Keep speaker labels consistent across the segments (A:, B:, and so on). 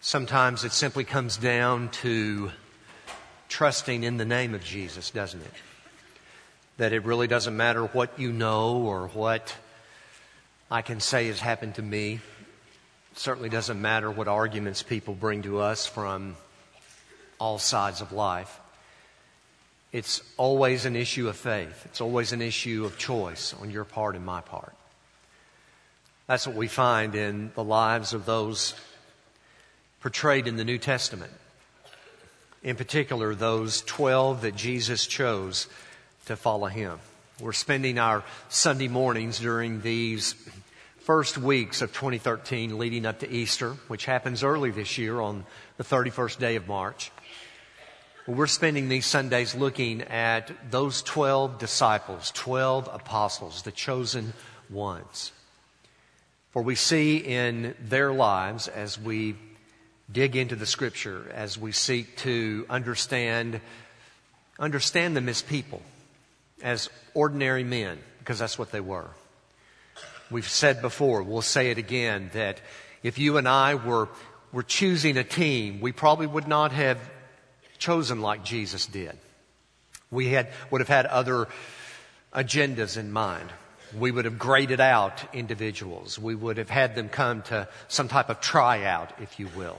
A: Sometimes it simply comes down to trusting in the name of Jesus, doesn't it? That it really doesn't matter what you know or what I can say has happened to me. It certainly doesn't matter what arguments people bring to us from all sides of life. It's always an issue of faith. It's always an issue of choice on your part and my part. That's what we find in the lives of those portrayed in the New Testament. In particular, those 12 that Jesus chose to follow Him. We're spending our Sunday mornings during these first weeks of 2013 leading up to Easter, which happens early this year on the 31st day of March. We're spending these Sundays looking at those 12 disciples, 12 apostles, the chosen ones. For we see in their lives, as we dig into the Scripture, as we seek to understand them as people, as ordinary men, because that's what they were. We've said before, we'll say it again, that if you and I were choosing a team, we probably would not have chosen like Jesus did. We would have had other agendas in mind. We would have graded out individuals. We would have had them come to some type of tryout, if you will.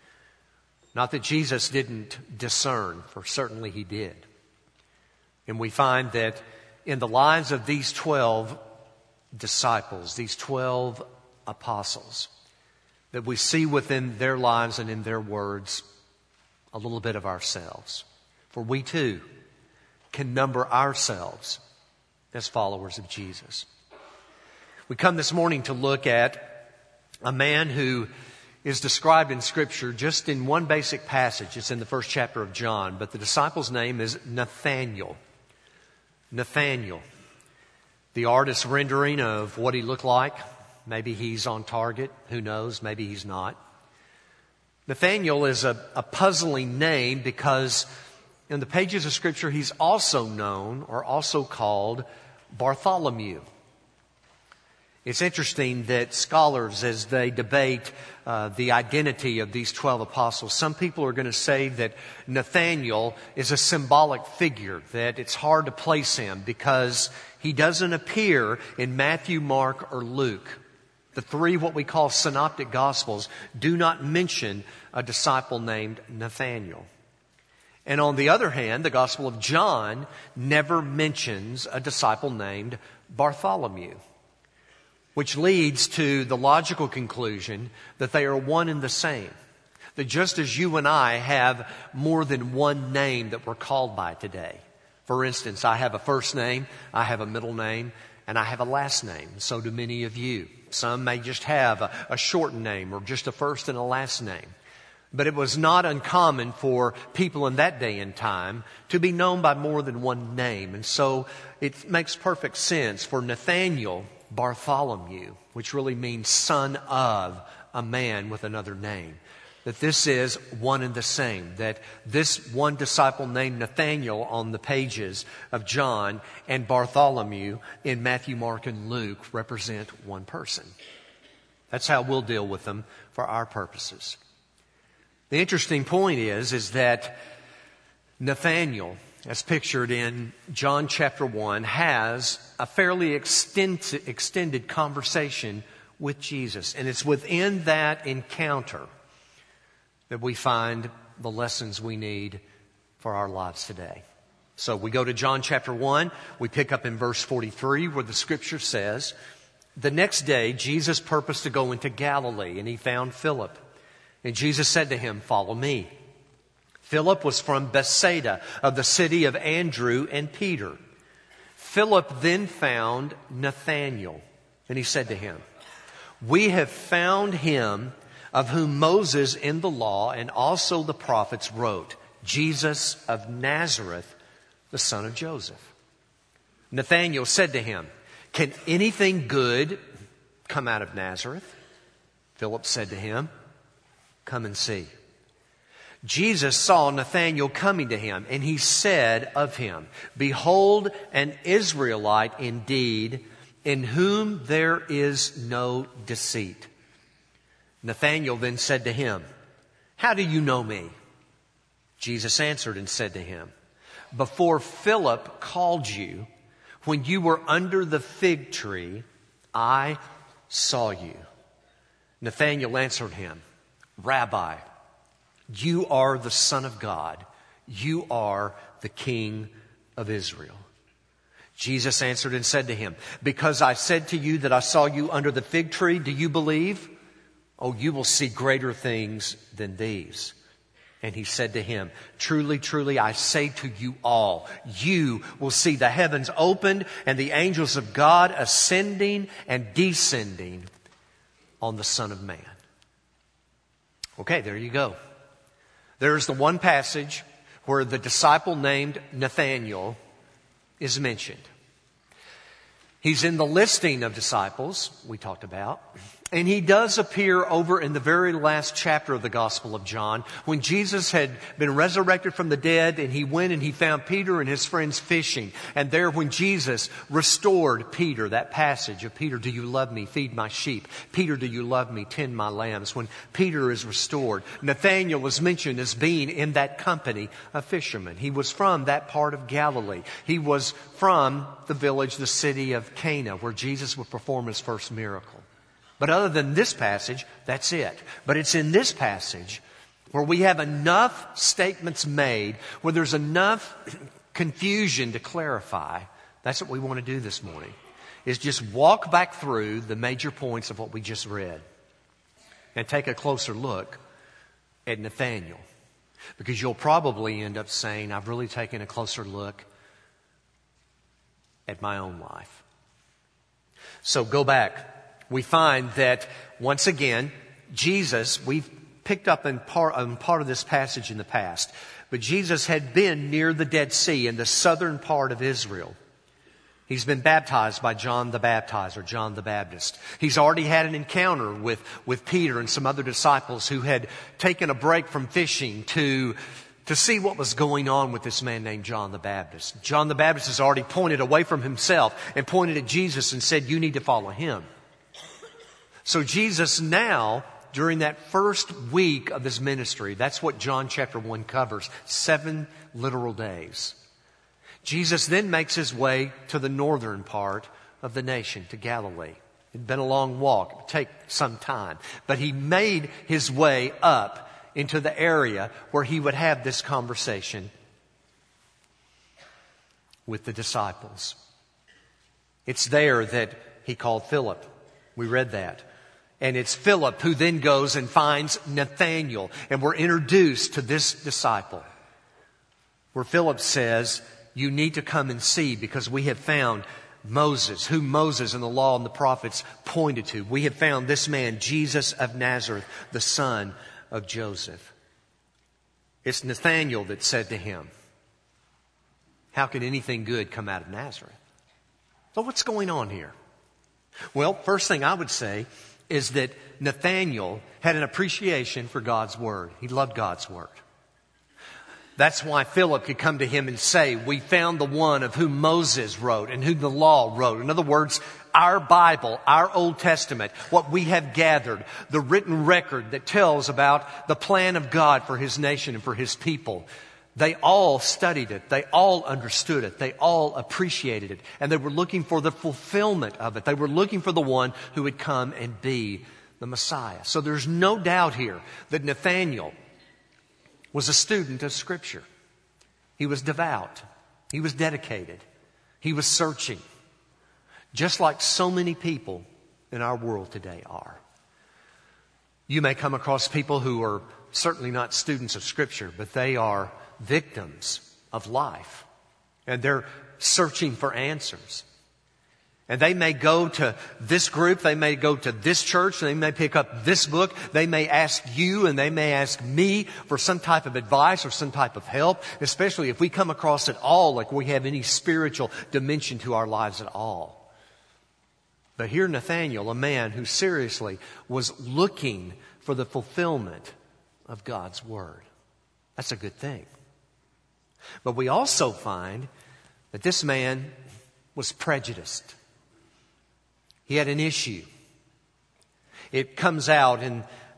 A: Not that Jesus didn't discern, for certainly He did. And we find that in the lives of these 12 disciples, these 12 apostles, that we see within their lives and in their words a little bit of ourselves. For we too can number ourselves as followers of Jesus. We come this morning to look at a man who is described in Scripture just in one basic passage. It's in the first chapter of John, but the disciple's name is Nathanael. Nathanael. The artist's rendering of what he looked like. Maybe he's on target. Who knows? Maybe he's not. Nathanael is a puzzling name because in the pages of Scripture he's also known or also called Bartholomew. It's interesting that scholars, as they debate the identity of these 12 apostles, some people are going to say that Nathanael is a symbolic figure, that it's hard to place him because he doesn't appear in Matthew, Mark, or Luke. The three, what we call synoptic gospels, do not mention a disciple named Nathanael. And on the other hand, the Gospel of John never mentions a disciple named Bartholomew, which leads to the logical conclusion that they are one and the same. That just as you and I have more than one name that we're called by today. For instance, I have a first name, I have a middle name, and I have a last name. So do many of you. Some may just have a shortened name or just a first and a last name. But it was not uncommon for people in that day and time to be known by more than one name. And so it makes perfect sense for Nathanael Bartholomew, which really means son of a man with another name. That this is one and the same. That this one disciple named Nathanael on the pages of John and Bartholomew in Matthew, Mark, and Luke represent one person. That's how we'll deal with them for our purposes. The interesting point is that Nathanael, as pictured in John chapter 1, has a fairly extended conversation with Jesus. And it's within that encounter that we find the lessons we need for our lives today. So we go to John chapter 1. We pick up in verse 43 where the Scripture says, "The next day Jesus purposed to go into Galilee, and he found Philip. And Jesus said to him, 'Follow me.' Philip was from Bethsaida, of the city of Andrew and Peter. Philip then found Nathanael, and he said to him, 'We have found him of whom Moses in the law and also the prophets wrote, Jesus of Nazareth, the son of Joseph.' Nathanael said to him, 'Can anything good come out of Nazareth?' Philip said to him, 'Come and see.' Jesus saw Nathanael coming to him, and he said of him, 'Behold, an Israelite indeed, in whom there is no deceit.' Nathanael then said to him, how do you know me? Jesus answered and said to him, before Philip called you, when you were under the fig tree, I saw you. Nathanael answered him, Rabbi, you are the Son of God. You are the King of Israel. Jesus answered and said to him, because I said to you that I saw you under the fig tree, do you believe? Oh, you will see greater things than these. And he said to him, truly, truly, I say to you all, you will see the heavens opened and the angels of God ascending and descending on the Son of Man. Okay, there you go. There's the one passage where the disciple named Nathanael is mentioned. He's in the listing of disciples we talked about. And he does appear over in the very last chapter of the Gospel of John when Jesus had been resurrected from the dead and he went and he found Peter and his friends fishing. And there when Jesus restored Peter, that passage of Peter, do you love me? Feed my sheep. Peter, do you love me? Tend my lambs. When Peter is restored, Nathanael was mentioned as being in that company of fishermen. He was from that part of Galilee. He was from the village, the city of Cana, where Jesus would perform his first miracle. But other than this passage, that's it. But it's in this passage where we have enough statements made, where there's enough confusion to clarify. That's what we want to do this morning, is just walk back through the major points of what we just read and take a closer look at Nathanael. Because you'll probably end up saying, I've really taken a closer look at my own life. So go back. We find that, once again, Jesus, we've picked up in part of this passage in the past, but Jesus had been near the Dead Sea in the southern part of Israel. He's been baptized by John the Baptizer, John the Baptist. He's already had an encounter with Peter and some other disciples who had taken a break from fishing to see what was going on with this man named John the Baptist. John the Baptist has already pointed away from himself and pointed at Jesus and said, you need to follow him. So Jesus now, during that first week of his ministry, that's what John chapter 1 covers, 7 literal days. Jesus then makes his way to the northern part of the nation, to Galilee. It'd been a long walk. It would take some time. But he made his way up into the area where he would have this conversation with the disciples. It's there that he called Philip. We read that. And it's Philip who then goes and finds Nathanael. And we're introduced to this disciple, where Philip says, you need to come and see, because we have found Moses, who Moses and the law and the prophets pointed to. We have found this man, Jesus of Nazareth, the son of Joseph. It's Nathanael that said to him, how can anything good come out of Nazareth? So what's going on here? Well, first thing I would say is that Nathanael had an appreciation for God's Word. He loved God's Word. That's why Philip could come to him and say, we found the one of whom Moses wrote and whom the law wrote. In other words, our Bible, our Old Testament, what we have gathered, the written record that tells about the plan of God for His nation and for His people. They all studied it. They all understood it. They all appreciated it. And they were looking for the fulfillment of it. They were looking for the one who would come and be the Messiah. So there's no doubt here that Nathanael was a student of Scripture. He was devout. He was dedicated. He was searching. Just like so many people in our world today are. You may come across people who are certainly not students of Scripture, but they are victims of life. And they're searching for answers. And they may go to this group, they may go to this church, they may pick up this book, they may ask you and they may ask me for some type of advice or some type of help, especially if we come across it all like we have any spiritual dimension to our lives at all. But here Nathanael, a man who seriously was looking for the fulfillment of God's Word. That's a good thing. But we also find that this man was prejudiced. He had an issue. It comes out in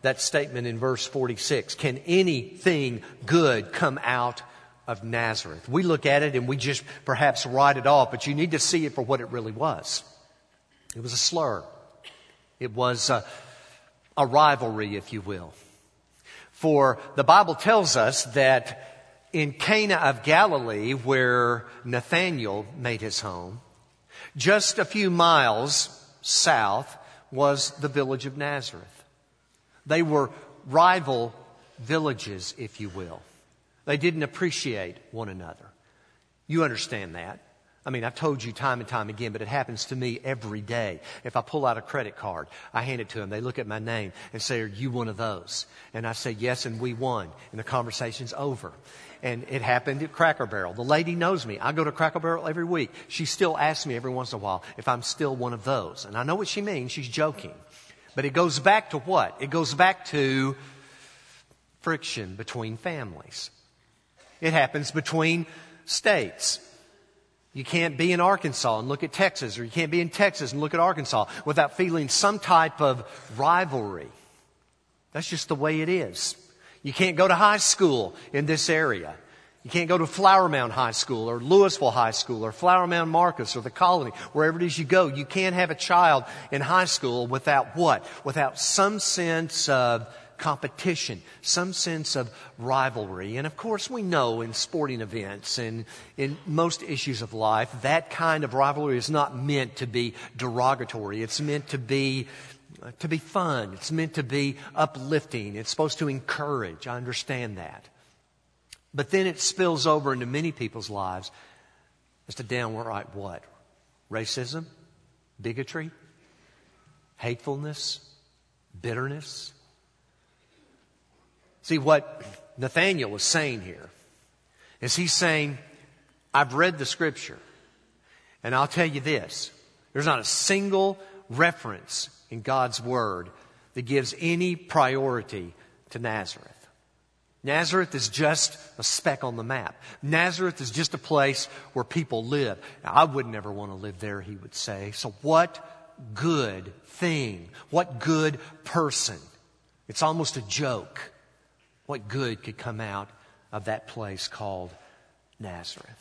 A: that statement in verse 46. Can anything good come out of Nazareth? We look at it and we just perhaps write it off, but you need to see it for what it really was. It was a slur. It was a rivalry, if you will. For the Bible tells us that in Cana of Galilee, where Nathanael made his home, just a few miles south was the village of Nazareth. They were rival villages, if you will. They didn't appreciate one another. You understand that. I mean, I've told you time and time again, but it happens to me every day. If I pull out a credit card, I hand it to them. They look at my name and say, "Are you one of those?" And I say, "Yes," and we won. And the conversation's over. And it happened at Cracker Barrel. The lady knows me. I go to Cracker Barrel every week. She still asks me every once in a while if I'm still one of those. And I know what she means. She's joking. But it goes back to what? It goes back to friction between families. It happens between states. You can't be in Arkansas and look at Texas, or you can't be in Texas and look at Arkansas without feeling some type of rivalry. That's just the way it is. You can't go to high school in this area. You can't go to Flower Mound High School or Louisville High School or Flower Mound Marcus or the Colony, wherever it is you go. You can't have a child in high school without what? Without some sense of competition, some sense of rivalry. And of course, we know in sporting events and in most issues of life, that kind of rivalry is not meant to be derogatory. It's meant to be fun. It's meant to be uplifting. It's supposed to encourage. I understand that. But then it spills over into many people's lives as to downright what? Racism, bigotry, hatefulness, bitterness. See, what Nathanael was saying here is he's saying, I've read the Scripture, and I'll tell you this. There's not a single reference in God's Word that gives any priority to Nazareth. Nazareth is just a speck on the map. Nazareth is just a place where people live. Now, I would never want to live there, he would say. So what good thing, what good person, it's almost a joke, what good could come out of that place called Nazareth?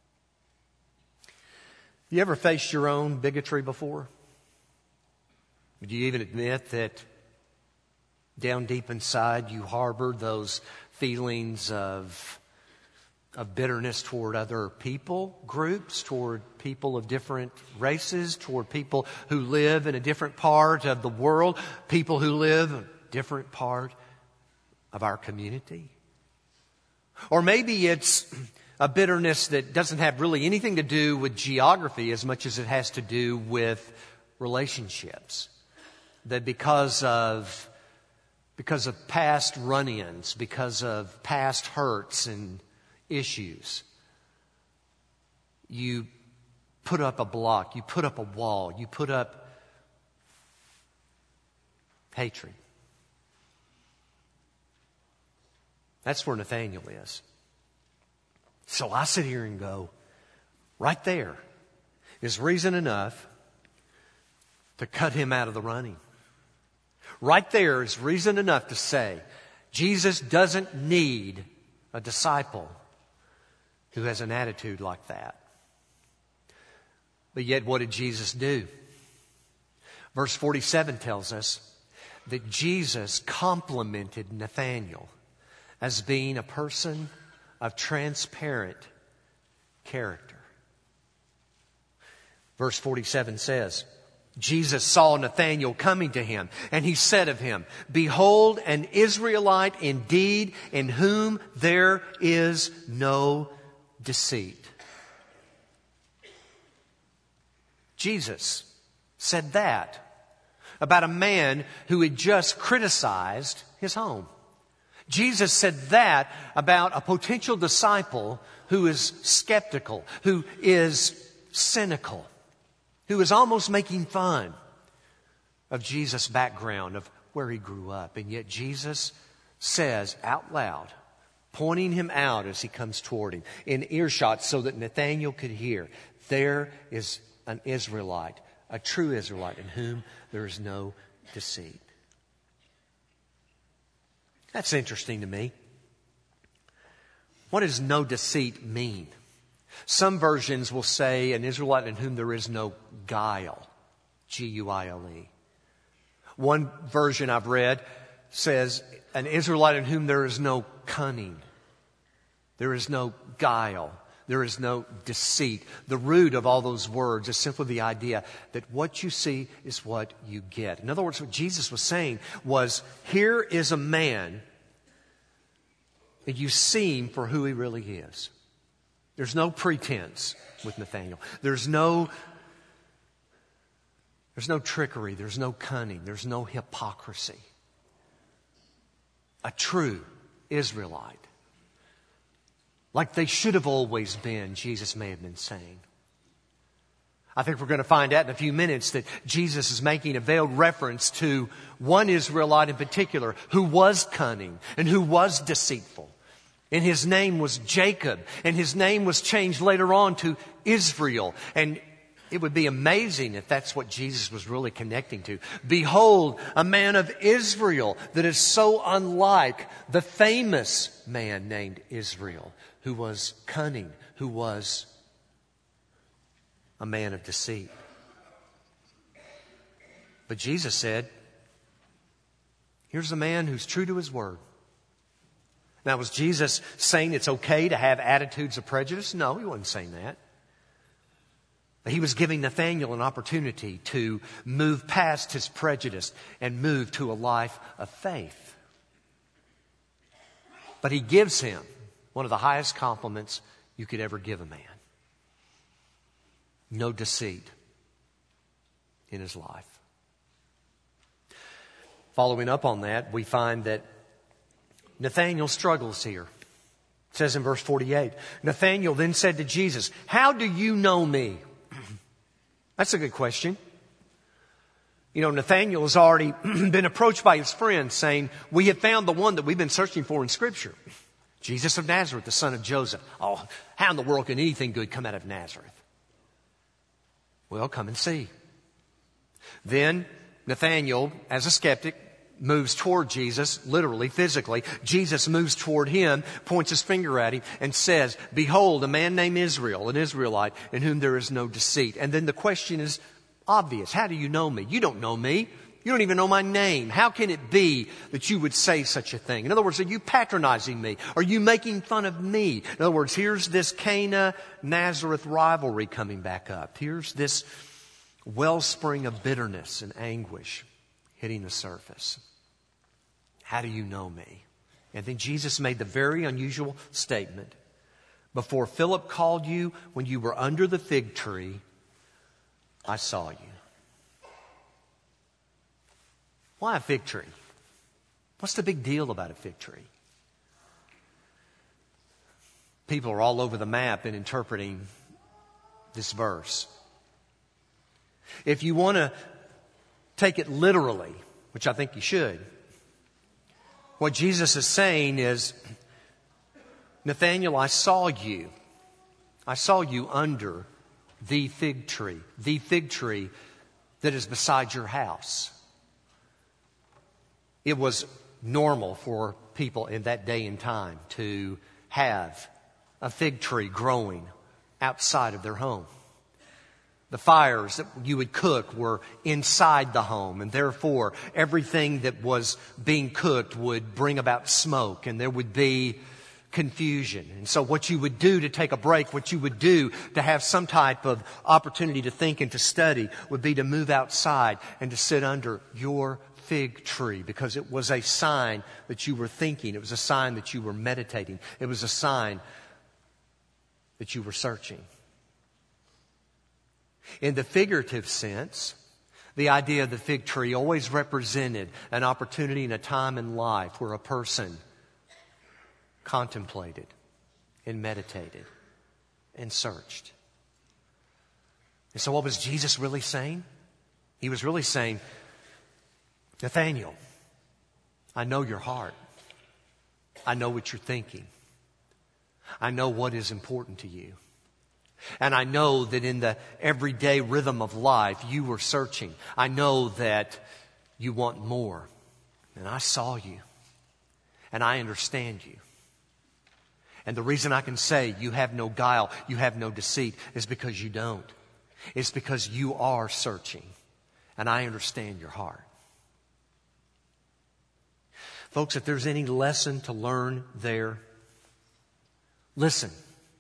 A: You ever faced your own bigotry before? Would you even admit that down deep inside you harbor those feelings of bitterness toward other people, groups, toward people of different races, toward people who live in a different part of the world, people who live in a different part of our community? Or maybe it's a bitterness that doesn't have really anything to do with geography as much as it has to do with relationships. That because of past run-ins, because of past hurts and issues, you put up a block, you put up a wall, you put up hatred. That's where Nathanael is. So I sit here and go, right there is reason enough to cut him out of the running. Right there is reason enough to say, Jesus doesn't need a disciple who has an attitude like that. But yet, what did Jesus do? Verse 47 tells us that Jesus complimented Nathanael as being a person of transparent character. Verse 47 says, Jesus saw Nathanael coming to him, and he said of him, "Behold, an Israelite indeed, in whom there is no deceit." Jesus said that about a man who had just criticized his home. Jesus said that about a potential disciple who is skeptical, who is cynical, who is almost making fun of Jesus' background, of where he grew up. And yet Jesus says out loud, pointing him out as he comes toward him, in earshot so that Nathanael could hear, there is an Israelite, a true Israelite, in whom there is no deceit. That's interesting to me. What does no deceit mean? Some versions will say an Israelite in whom there is no guile. Guile. One version I've read says an Israelite in whom there is no cunning. There is no guile. There is no deceit. The root of all those words is simply the idea that what you see is what you get. In other words, what Jesus was saying was, here is a man, and you see him for who he really is. There's no pretense with Nathanael. There's no trickery. There's no cunning. There's no hypocrisy. A true Israelite. Like they should have always been, Jesus may have been saying. I think we're going to find out in a few minutes that Jesus is making a veiled reference to one Israelite in particular who was cunning and who was deceitful. And his name was Jacob. And his name was changed later on to Israel. And it would be amazing if that's what Jesus was really connecting to. Behold, a man of Israel that is so unlike the famous man named Israel, who was cunning, who was a man of deceit. But Jesus said, here's a man who's true to his word. Now, was Jesus saying it's okay to have attitudes of prejudice? No, he wasn't saying that. He was giving Nathanael an opportunity to move past his prejudice and move to a life of faith. But he gives him one of the highest compliments you could ever give a man. No deceit in his life. Following up on that, we find that Nathanael struggles here. It says in verse 48, Nathanael then said to Jesus, how do you know me? That's a good question. You know, Nathanael has already been approached by his friends saying, we have found the one that we've been searching for in Scripture. Jesus of Nazareth, the son of Joseph. Oh, how in the world can anything good come out of Nazareth? Well, come and see. Then Nathanael, as a skeptic, moves toward Jesus, literally, physically. Jesus moves toward him, points his finger at him, and says, behold, a man named Israel, an Israelite, in whom there is no deceit. And then the question is obvious. How do you know me? You don't know me. You don't even know my name. How can it be that you would say such a thing? In other words, are you patronizing me? Are you making fun of me? In other words, here's this Cana-Nazareth rivalry coming back up. Here's this wellspring of bitterness and anguish hitting the surface. How do you know me? And then Jesus made the very unusual statement. Before Philip called you, when you were under the fig tree, I saw you. Why a fig tree? What's the big deal about a fig tree? People are all over the map in interpreting this verse. If you want to take it literally, which I think you should, what Jesus is saying is, Nathanael, I saw you. I saw you under the fig tree that is beside your house. It was normal for people in that day and time to have a fig tree growing outside of their home. The fires that you would cook were inside the home, and therefore everything that was being cooked would bring about smoke, and there would be confusion. And so what you would do to take a break, what you would do to have some type of opportunity to think and to study, would be to move outside and to sit under your fig tree, because it was a sign that you were thinking. It was a sign that you were meditating. It was a sign that you were searching. In the figurative sense, the idea of the fig tree always represented an opportunity and a time in life where a person contemplated and meditated and searched. And so what was Jesus really saying? He was really saying, Nathanael, I know your heart. I know what you're thinking. I know what is important to you. And I know that in the everyday rhythm of life, you were searching. I know that you want more. And I saw you. And I understand you. And the reason I can say you have no guile, you have no deceit, is because you don't. It's because you are searching. And I understand your heart. Folks, if there's any lesson to learn there, listen.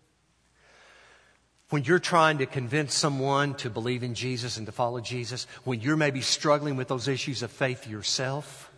A: When you're trying to convince someone to believe in Jesus and to follow Jesus, when you're maybe struggling with those issues of faith yourself,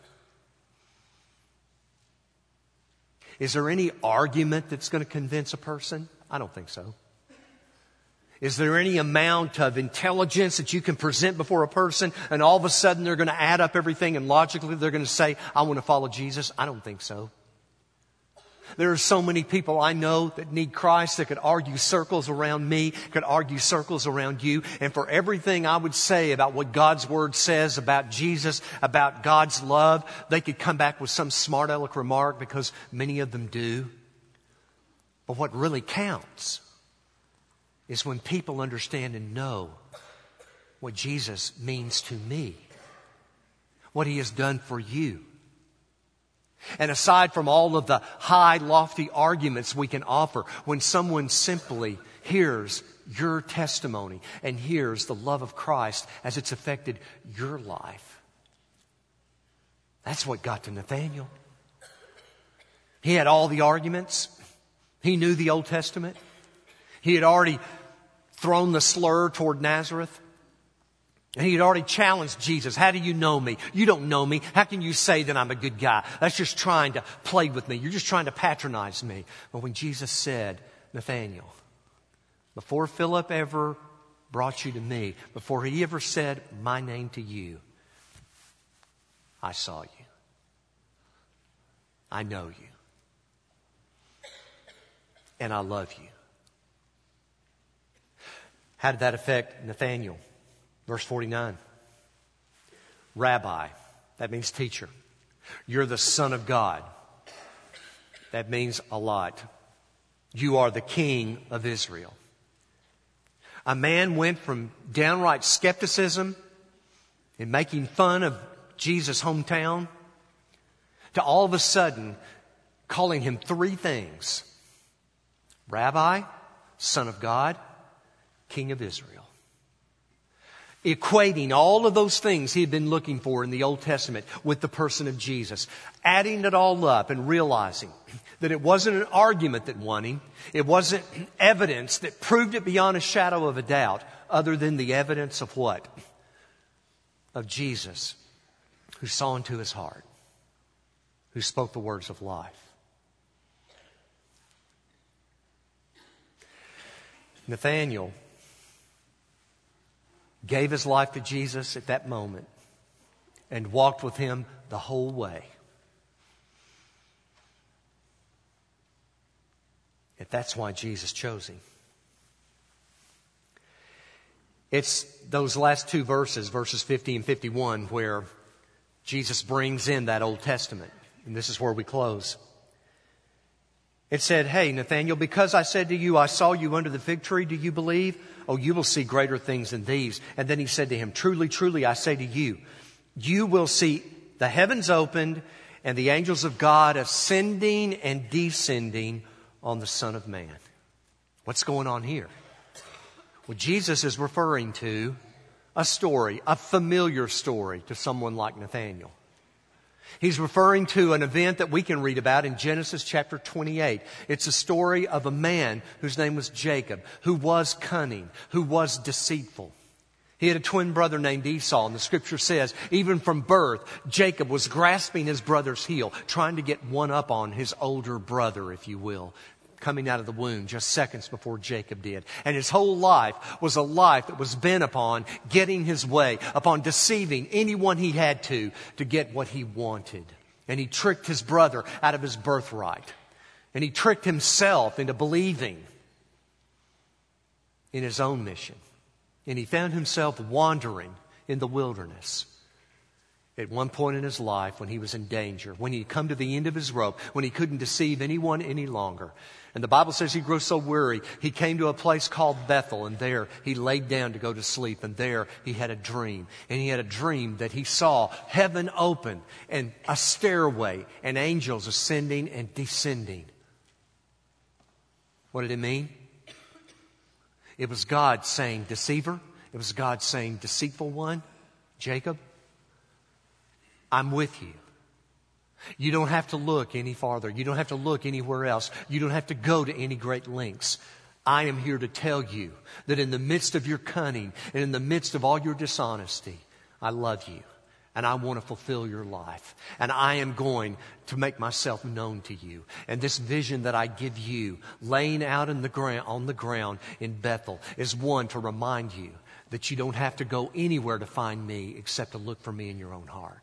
A: is there any argument that's going to convince a person? I don't think so. Is there any amount of intelligence that you can present before a person and all of a sudden they're going to add up everything and logically they're going to say, I want to follow Jesus? I don't think so. There are so many people I know that need Christ that could argue circles around me, could argue circles around you. And for everything I would say about what God's Word says about Jesus, about God's love, they could come back with some smart aleck remark because many of them do. But what really counts is when people understand and know what Jesus means to me, what He has done for you. And aside from all of the high, lofty arguments we can offer, when someone simply hears your testimony and hears the love of Christ as it's affected your life, that's what got to Nathanael. He had all the arguments. He knew the Old Testament. He had already thrown the slur toward Nazareth. And he had already challenged Jesus. How do you know me? You don't know me. How can you say that I'm a good guy? That's just trying to play with me. You're just trying to patronize me. But when Jesus said, Nathanael, before Philip ever brought you to me, before he ever said my name to you, I saw you. I know you. And I love you. How did that affect Nathanael? Verse 49. Rabbi, that means teacher. You're the Son of God. That means a lot. You are the King of Israel. A man went from downright skepticism and making fun of Jesus' hometown to all of a sudden calling him three things. Rabbi, Son of God, King of Israel. Equating all of those things he had been looking for in the Old Testament with the person of Jesus. Adding it all up and realizing that it wasn't an argument that won him. It wasn't evidence that proved it beyond a shadow of a doubt, other than the evidence of what? Of Jesus, who saw into his heart, who spoke the words of life. Nathanael gave his life to Jesus at that moment and walked with him the whole way. And that's why Jesus chose him. It's those last two verses, verses 50 and 51, where Jesus brings in that Old Testament. And this is where we close. It said, hey, Nathanael, because I said to you, I saw you under the fig tree, do you believe? Oh, you will see greater things than these. And then he said to him, truly, truly, I say to you, you will see the heavens opened and the angels of God ascending and descending on the Son of Man. What's going on here? Well, Jesus is referring to a story, a familiar story to someone like Nathanael. He's referring to an event that we can read about in Genesis chapter 28. It's a story of a man whose name was Jacob, who was cunning, who was deceitful. He had a twin brother named Esau, and the scripture says, even from birth, Jacob was grasping his brother's heel, trying to get one up on his older brother, if you will, coming out of the womb just seconds before Jacob did. And his whole life was a life that was bent upon getting his way, upon deceiving anyone he had to get what he wanted. And he tricked his brother out of his birthright. And he tricked himself into believing in his own mission. And he found himself wandering in the wilderness. At one point in his life, when he was in danger, when he'd come to the end of his rope, when he couldn't deceive anyone any longer. And the Bible says he grew so weary, he came to a place called Bethel, and there he laid down to go to sleep, and there he had a dream. And he had a dream that he saw heaven open, and a stairway, and angels ascending and descending. What did it mean? It was God saying, deceiver. It was God saying, deceitful one, Jacob, I'm with you. You don't have to look any farther. You don't have to look anywhere else. You don't have to go to any great lengths. I am here to tell you that in the midst of your cunning and in the midst of all your dishonesty, I love you and I want to fulfill your life. And I am going to make myself known to you. And this vision that I give you, laying out on the ground in Bethel, is one to remind you that you don't have to go anywhere to find me except to look for me in your own heart.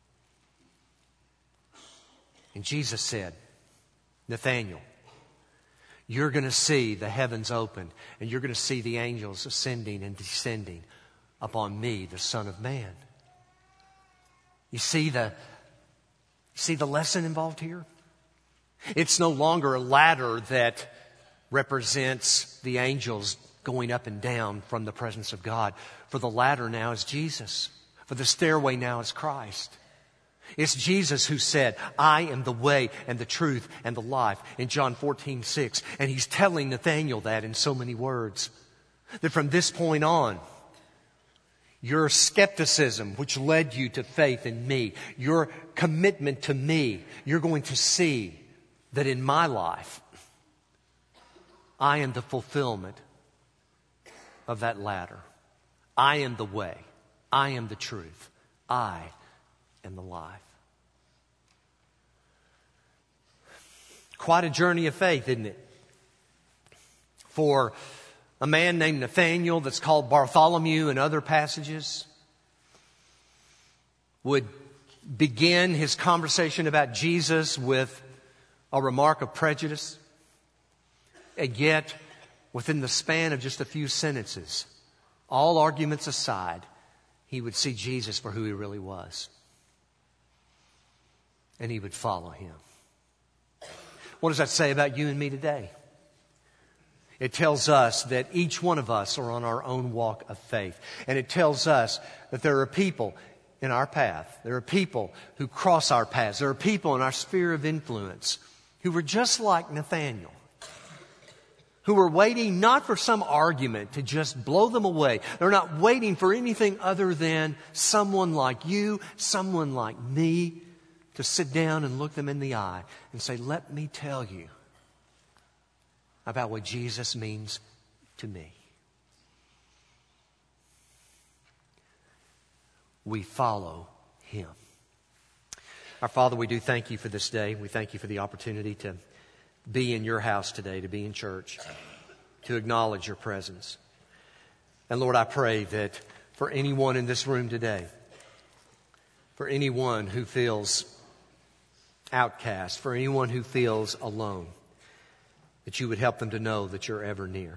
A: And Jesus said, Nathanael, you're going to see the heavens open, and you're going to see the angels ascending and descending upon me, the Son of Man. You see the lesson involved here? It's no longer a ladder that represents the angels going up and down from the presence of God. For the ladder now is Jesus. For the stairway now is Christ. It's Jesus who said, I am the way and the truth and the life in John 14:6. And he's telling Nathanael that in so many words. That from this point on, your skepticism, which led you to faith in me, your commitment to me, you're going to see that in my life, I am the fulfillment of that ladder. I am the way. I am the truth. I am the life. Quite a journey of faith, isn't it? For a man named Nathanael, that's called Bartholomew in other passages, would begin his conversation about Jesus with a remark of prejudice. And yet, within the span of just a few sentences, all arguments aside, he would see Jesus for who he really was. And he would follow him. What does that say about you and me today? It tells us that each one of us are on our own walk of faith. And it tells us that there are people in our path. There are people who cross our paths. There are people in our sphere of influence who were just like Nathanael, who were waiting not for some argument to just blow them away. They're not waiting for anything other than someone like you, someone like me, to sit down and look them in the eye and say, let me tell you about what Jesus means to me. We follow him. Our Father, we do thank you for this day. We thank you for the opportunity to be in your house today, to be in church, to acknowledge your presence. And Lord, I pray that for anyone in this room today, for anyone who feels outcast, for anyone who feels alone, that you would help them to know that you're ever near.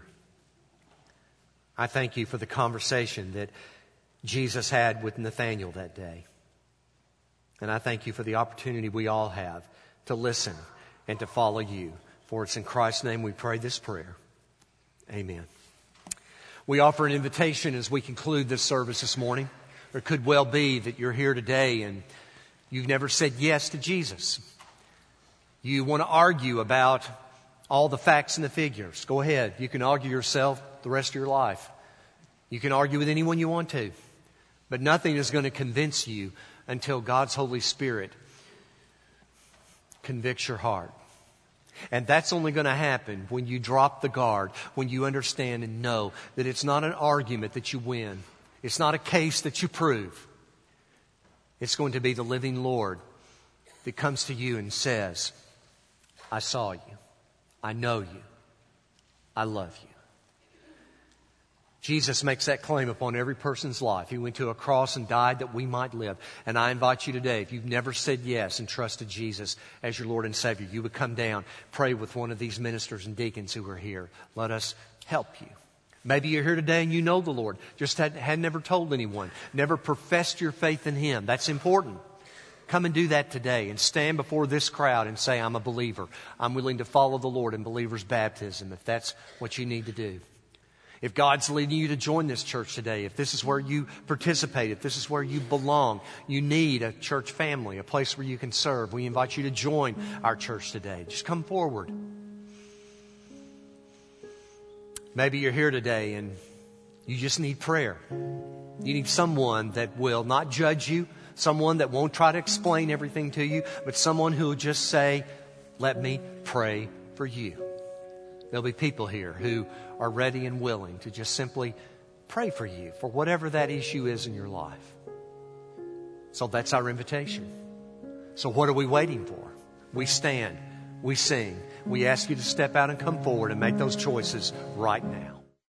A: I thank you for the conversation that Jesus had with Nathanael that day. And I thank you for the opportunity we all have to listen and to follow you. For it's in Christ's name we pray this prayer. Amen. We offer an invitation as we conclude this service this morning. Or it could well be that you're here today and you've never said yes to Jesus. You want to argue about all the facts and the figures. Go ahead. You can argue yourself the rest of your life. You can argue with anyone you want to. But nothing is going to convince you until God's Holy Spirit convicts your heart. And that's only going to happen when you drop the guard, when you understand and know that it's not an argument that you win. It's not a case that you prove. It's going to be the living Lord that comes to you and says, I saw you. I know you. I love you. Jesus makes that claim upon every person's life. He went to a cross and died that we might live. And I invite you today, if you've never said yes and trusted Jesus as your Lord and Savior, you would come down, pray with one of these ministers and deacons who are here. Let us help you Maybe you're here today and you know the Lord, just had never told anyone, never professed your faith in Him. That's important. Come and do that today and stand before this crowd and say, I'm a believer. I'm willing to follow the Lord in believer's baptism, if that's what you need to do. If God's leading you to join this church today, if this is where you participate, if this is where you belong, you need a church family, a place where you can serve, we invite you to join our church today. Just come forward. Maybe you're here today and you just need prayer. You need someone that will not judge you, someone that won't try to explain everything to you, but someone who will just say, let me pray for you. There'll be people here who are ready and willing to just simply pray for you for whatever that issue is in your life. So that's our invitation. So what are we waiting for? We stand, we sing. We ask you to step out and come forward and make those choices right now.